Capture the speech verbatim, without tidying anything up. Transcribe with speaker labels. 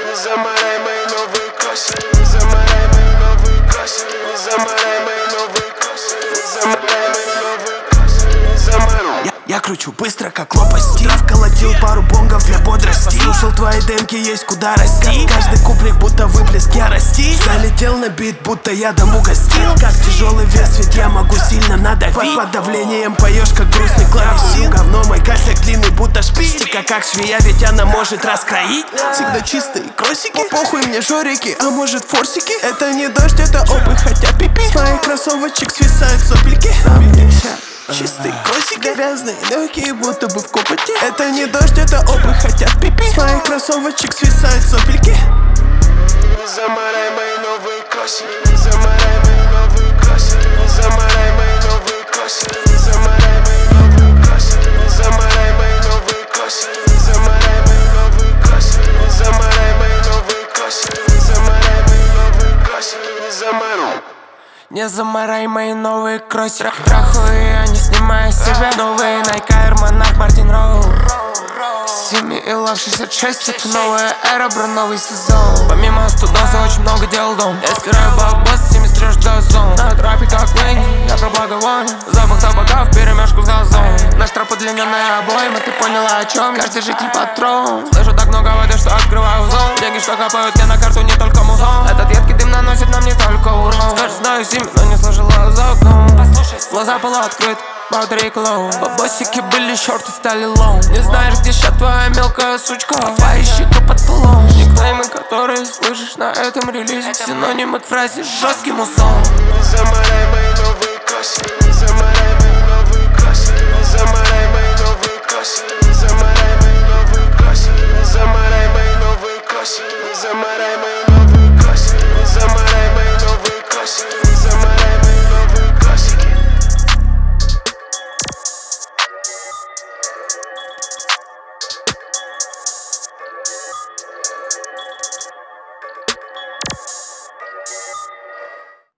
Speaker 1: замарай мои новые кроссы, замарай мои новые кроссы, замарай мои новые кроссы, замарай мои новые кроссы, замарай.
Speaker 2: Я кручу быстро, как лопасти. Вколотил пару бонгов для бодрости. Слушал твои демки, есть куда расти. Каждый куплик будто выплеск ярости. Залетел на бит, будто я дом угостил. Как тяжелый вес, ведь я могу сильно надавить. Под, под давлением поешь, как грустный клавесин. Говно, мой косяк длинный, будто шпилька. Как швея, ведь она может раскроить. Всегда чистые кроссики, похуй мне жорики, а может форсики. Это не дождь, это опыт, хотя пипи. С моих кроссовочек свисают сопельки. Чистые кроссики, грязные, легкие, будто бы в копоте. Это не дождь, это опыт, хотят пипи. С моих кроссовочек свисают сопельки.
Speaker 1: Замарай мои новые кроссы, замарай мои новые кроссы, замарай мои новые кроссы, замарай мои новые кроссы, замарай мои новые кроссы, замарай мои новые кроссы, замарай мои новые кроссы, замарай мои новые кроссы, замарай.
Speaker 2: Не замарай мои новые кроссы. Трахаю я, не снимая с себя. Новые Nike Air Monarch Мартин Роу. Сими и Love шестьдесят шесть. Это новая эра, бро, новый сезон. Помимо студоса очень много дел дом. Я стираю бабос, сими стрижь газон. На трапе как Лэнни, я про благовоние. Запах табака вперемешку с газон. Наш троп удлиненная обойма, ты поняла о чем? Каждый житель патрон. Слышу так много воды, что открываю зон. Деньги, что капают мне на карту, не только музон. Этот едкий дым наносит нам не только урон. Скажешь, знаю сими, но не сложила за окном. Глаза полуоткрыт, баутери клоун. Бабосики были шорты, стали лоу. Не знаешь, где ща твоя мелкая сучка. Поищи-ка под столом. Никнеймы, которые слышишь на этом релизе. Синонимы к фразе жесткий мусон.
Speaker 1: Замарай мои